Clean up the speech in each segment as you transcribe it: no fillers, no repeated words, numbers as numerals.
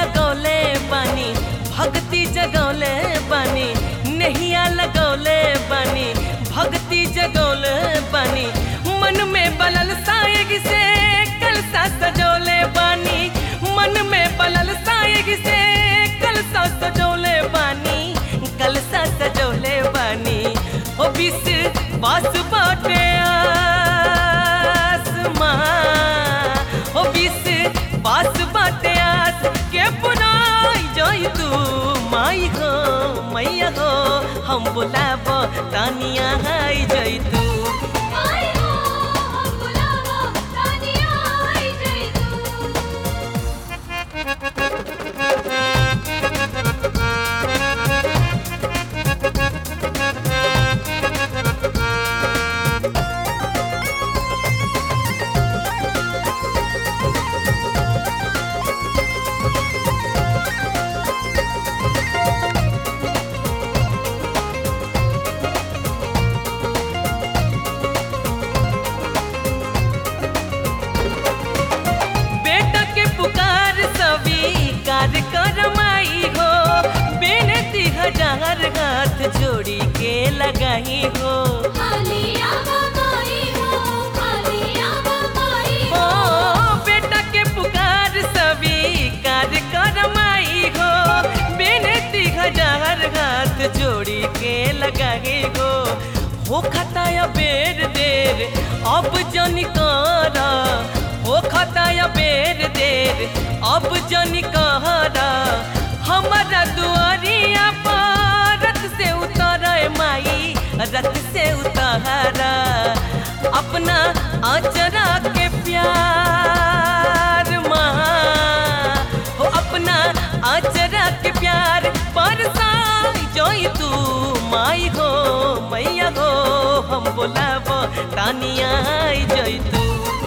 लगौले बानी भक्ति जगौले बानी नैया लगौले बानी भक्ति जगौले बानी मन में बलल साएग से कलसा सजौले बानी मन में बलल साएग से कलसा सजौले बानी कलसा सजौले बानी ओ बिस बास बाटे आसमां ओ बिस बास बाटे आस के पुनाई जोई तू माई हो मैया हो हम बुलाबो तानिया आई जोई तू हजार हाथ जोड़ी के लगाई हो बेटा के पुकार स्वीकार करमाई हो बेनती हजार हाथ जोड़ी के लगाई हो खताया बेर देर अब जन करा हो खताया बेर देर अब जन कहरा हमारा दुआरिया पर रथ से उतारे माई रथ से उतारा अपना आचरा के प्यार माँ हो अपना आचरा के प्यार बरसाई जोई तू माई हो मैया हो हम बुलाबो तानिया आई जोई तू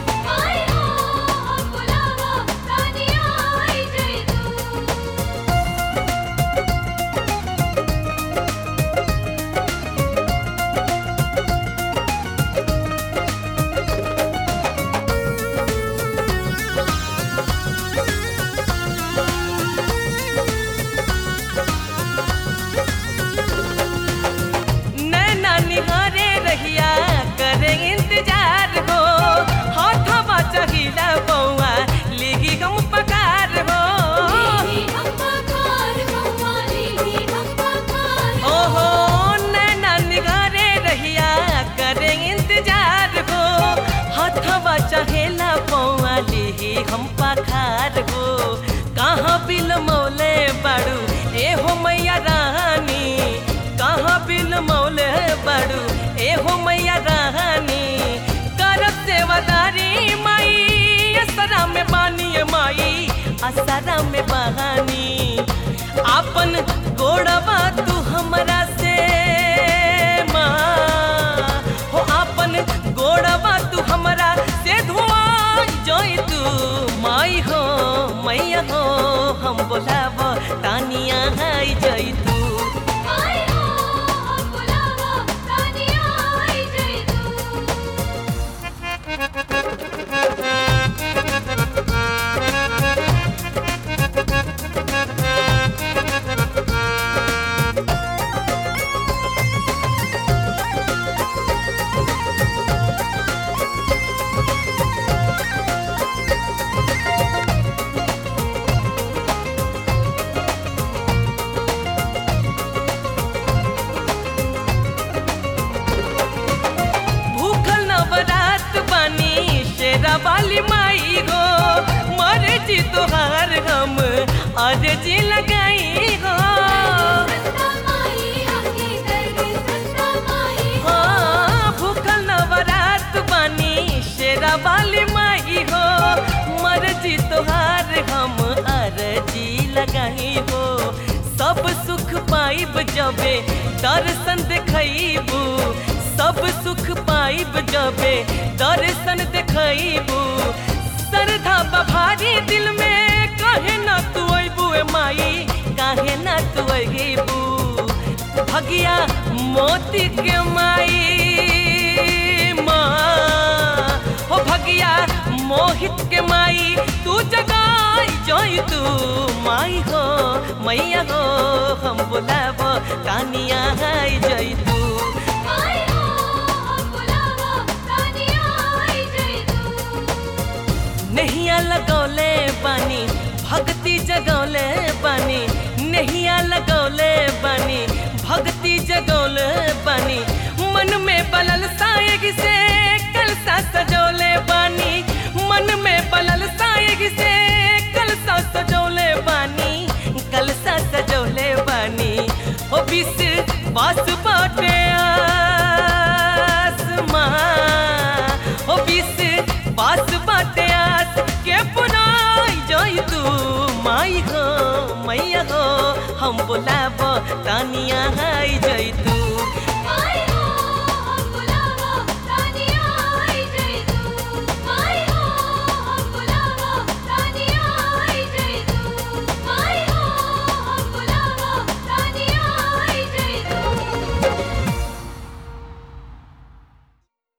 करे इंतजार हो हाथवा चाहिला बउआ लेगी हम पकार हो ओहो नैना निगारे रहिया करे इंतजार हो हाथवा चाहिला बउआ लेगी हम पकार हो कहाँ बिल मौले बाड़ू ए हो मैया रानी कहाँ बिल मौले बाड़ू ए हो मैया रानी करब सेवादारी माई असरा में बानी माई असरा में बहानी आपन गोड़वा तू हमरा से माँ हो आपन गोड़वा तू हमरा से धुआं जोई तू माई हो मैया हो हम बोलाबो तानिया आई जोई तू वाली माई हो मर्जी तोहार हम अर्जी लगाई हो भूखल नवरात बानी शेरा वाली माई हो मर्जी तोहार हम अर्जी लगाई हो सब सुख पाइब जबे दर्शन देखबू सब सुख पाइब जबे दर्शन देखबू श्रद्धा बभारी दिल में काहे ना तू अबू माई काहे ना तू अबू भगिया मोती के माई माँ हो भगिया मोहित के माई तू जगाई जोई तू माँ माई हो मैया हो हम बुलाब तानिया आई जई तू नहिया लगौले बानी भक्ति जगौले बानी नहिया लगौले बानी भक्ति जगौले बानी मन में बलल साएग से कलसा सजौले बानी मन में बलल साएग से कलसा सजौले बानी कलसा सजौले बानी ओ बिस बास बाटे आसमां ओ बिस बास बाटे आस के पुनाई जई तू माई हो मैया हो हम बुलाब तानिया आई जई तू